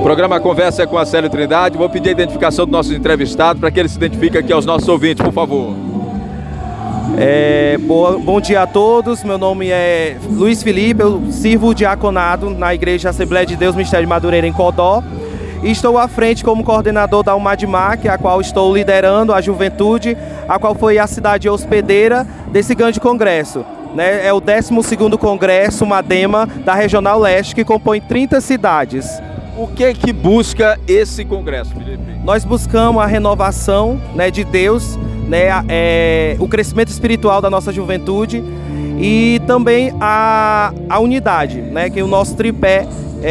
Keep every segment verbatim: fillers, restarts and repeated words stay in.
programa Conversa é com a Célio Trindade. Vou pedir a identificação do nosso entrevistado para que ele se identifique aqui aos nossos ouvintes, por favor. É, boa, bom dia a todos, meu nome é Luiz Felipe, eu sirvo diaconado na Igreja Assembleia de Deus Ministério de Madureira em Codó e estou à frente como coordenador da UMADMAC, a qual estou liderando a juventude, a qual foi a cidade hospedeira desse grande congresso. Né? É o décimo segundo Congresso Madema da Regional Leste, que compõe trinta cidades. O que é que busca esse congresso, Felipe? Nós buscamos a renovação, né, de Deus, né, é, o crescimento espiritual da nossa juventude e também a, a unidade, né, que o nosso tripé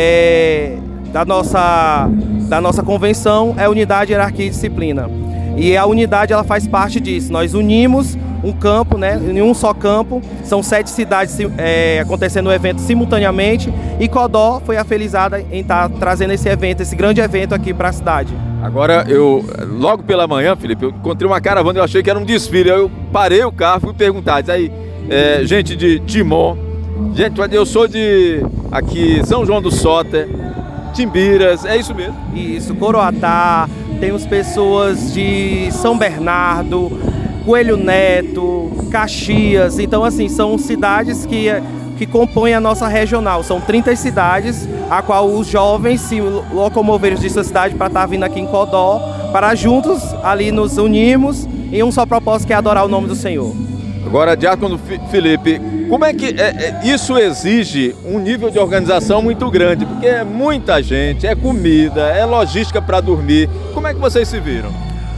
é, da, nossa, da nossa convenção é unidade, hierarquia e disciplina. E a unidade ela faz parte disso. Nós unimos um campo, né, em um só campo, são sete cidades é, acontecendo o evento simultaneamente e Codó foi afelizada em estar tá trazendo esse evento, esse grande evento aqui para a cidade. Agora, eu, logo pela manhã, Felipe, eu encontrei uma caravana, eu achei que era um desfile, eu parei o carro e fui perguntar, diz aí, é, gente de Timon, gente, eu sou de aqui, São João do Soter, Timbiras, é isso mesmo? Isso, Coroatá, temos pessoas de São Bernardo, Coelho Neto, Caxias, então assim, são cidades que, que compõem a nossa regional, são trinta cidades, a qual os jovens se locomoveram de sua cidade para estar vindo aqui em Codó, para juntos ali nos unirmos em um só propósito que é adorar o nome do Senhor. Agora, Diácono Felipe, como é que é, é, isso exige um nível de organização muito grande, porque é muita gente, é comida, é logística para dormir, como é que vocês se viram?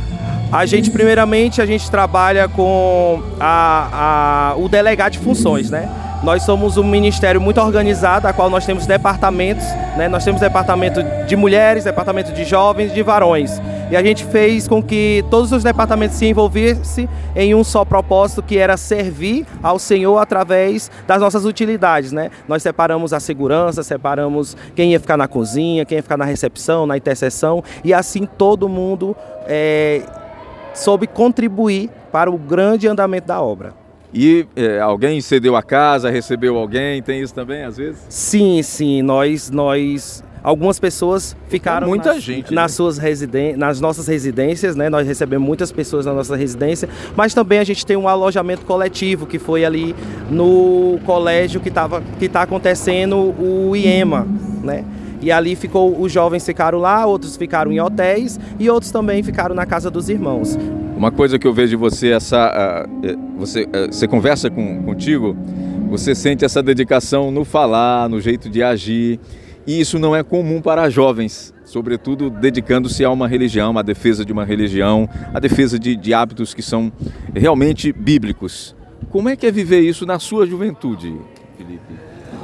A gente, primeiramente, a gente trabalha com a, a, o delegado de funções, né? Nós somos um ministério muito organizado, a qual nós temos departamentos, né? Nós temos departamento de mulheres, departamento de jovens e de varões. E a gente fez com que todos os departamentos se envolvessem em um só propósito, que era servir ao Senhor através das nossas utilidades, né? Nós separamos a segurança, separamos quem ia ficar na cozinha, quem ia ficar na recepção, na intercessão, e assim todo mundo é, soube contribuir para o grande andamento da obra. E é, alguém cedeu a casa, recebeu alguém, tem isso também às vezes? Sim, sim, nós, nós algumas pessoas ficaram muita nas, gente, nas, né? suas residen- nas nossas residências, né? Nós recebemos muitas pessoas na nossa residência, mas também a gente tem um alojamento coletivo que foi ali no colégio que estava que está acontecendo o IEMA, né? E ali ficou, os jovens ficaram lá, outros ficaram em hotéis e outros também ficaram na casa dos irmãos. Uma coisa que eu vejo de você, essa, uh, você, uh, você conversa com, contigo, você sente essa dedicação no falar, no jeito de agir, e isso não é comum para jovens, sobretudo dedicando-se a uma religião, à defesa de uma religião, à defesa de, de hábitos que são realmente bíblicos. Como é que é viver isso na sua juventude, Felipe?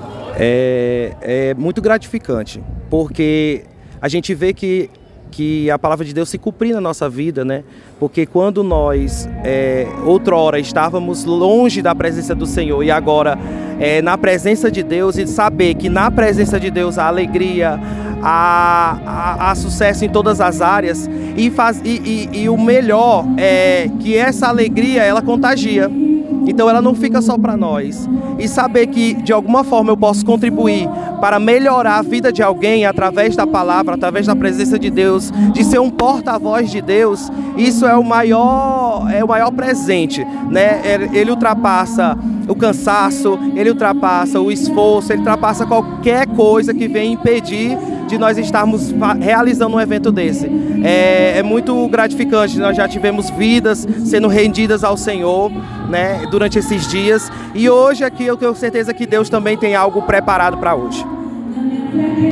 É, é muito gratificante, porque a gente vê que, que a palavra de Deus se cumprir na nossa vida, né? Porque quando nós, é, outrora, estávamos longe da presença do Senhor e agora é, na presença de Deus, e saber que na presença de Deus há alegria, há, há, há sucesso em todas as áreas e, faz, e, e, e o melhor é que essa alegria, ela contagia. Então ela não fica só para nós. E saber que de alguma forma eu posso contribuir para melhorar a vida de alguém através da palavra, através da presença de Deus, de ser um porta-voz de Deus, isso é o maior, é o maior presente, né? Ele ultrapassa o cansaço, ele ultrapassa o esforço, ele ultrapassa qualquer coisa que venha impedir de nós estarmos realizando um evento desse. É, é muito gratificante, nós já tivemos vidas sendo rendidas ao Senhor, né, durante esses dias, e hoje aqui eu tenho certeza que Deus também tem algo preparado para hoje.